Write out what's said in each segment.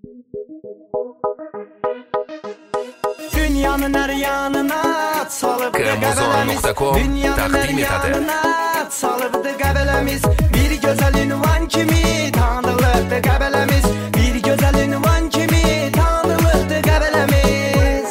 Dünyanın her yanına salıbdı qəbələmiz. Dünyanın her yanına salıbdı qəbələmiz. Bir gözəl ünvan kimi tanınırdı qəbələmiz. Bir gözəl ünvan kimi tanınırdı qəbələmiz.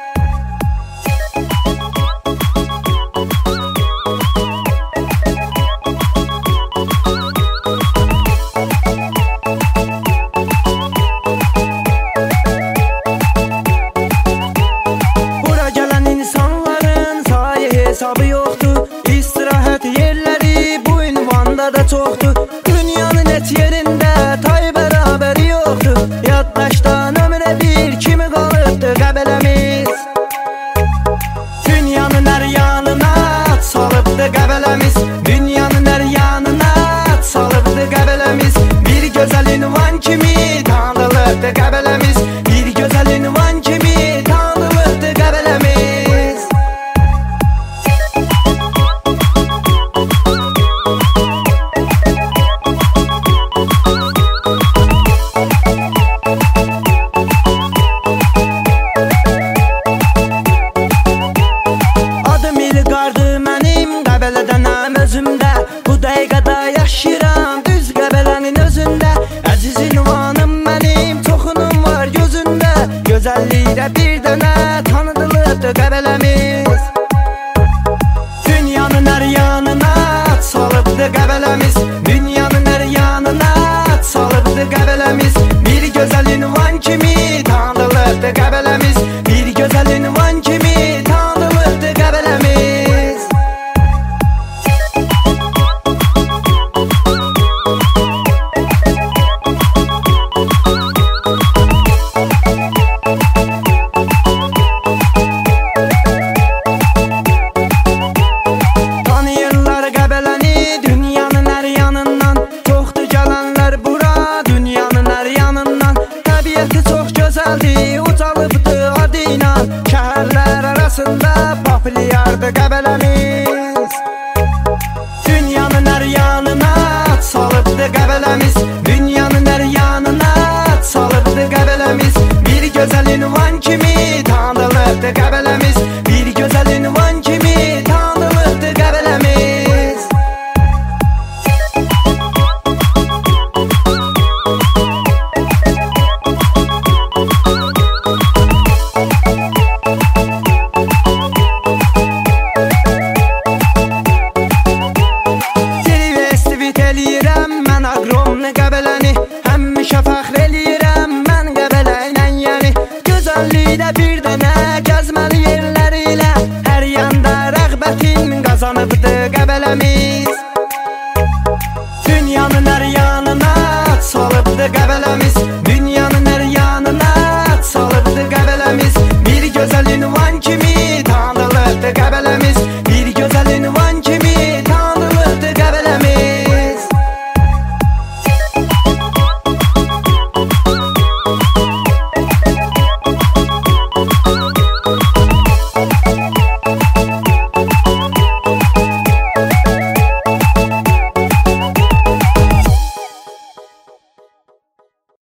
Hesabı yoxdur, istirahət yerləri bu ünvanda da çoxdur. Dünyanın heç yerində tay bərabəri yoxdur. Yaddaşdan ömrə bir kimi qalıbdı qəbələmiz. Dünyanın hər yanına salıbdı qəbələmiz. Dünyanın hər yanına salıbdı qəbələmiz. Bir gözəl ünvan kimi tanınırdı qəbələmiz. Bir gözəl ünvan kimi tanınırdı qəbələmiz. Bu dəqiqədə yaşayıram düz Qəbələnin özündə. Əziz ünvanım mənim, çoxunum var gözündə. Gözəlliklə bir dənə tanıdılıbdı Qəbələmiz. Dünyanın hər yanına salıbdı Qəbələmiz. Dünyanın hər yanına salıbdı Qəbələmiz. Bir gözəl ünvan kimi tanıdılıbdı Qəbələmiz. Bir gözəl ünvan kimi tanıdılıbdı Qəbələmiz. Ucalıbdı adı ilə şəhərlər arasında populyardı Qəbələmiz. Dünyanın hər yanına salıbdı Qəbələmiz. Dünyanın hər yanına salıbdı Qəbələmiz. Bir gözəl ünvan kimi tanınırdı Qəbələmiz. Bir gözəl ünvan kimi tanınırdı Qəbələmiz. Qəbələni həmişə fəxr eləyirəm mən Qəbələ ilə yəni. Gözəlliklə bir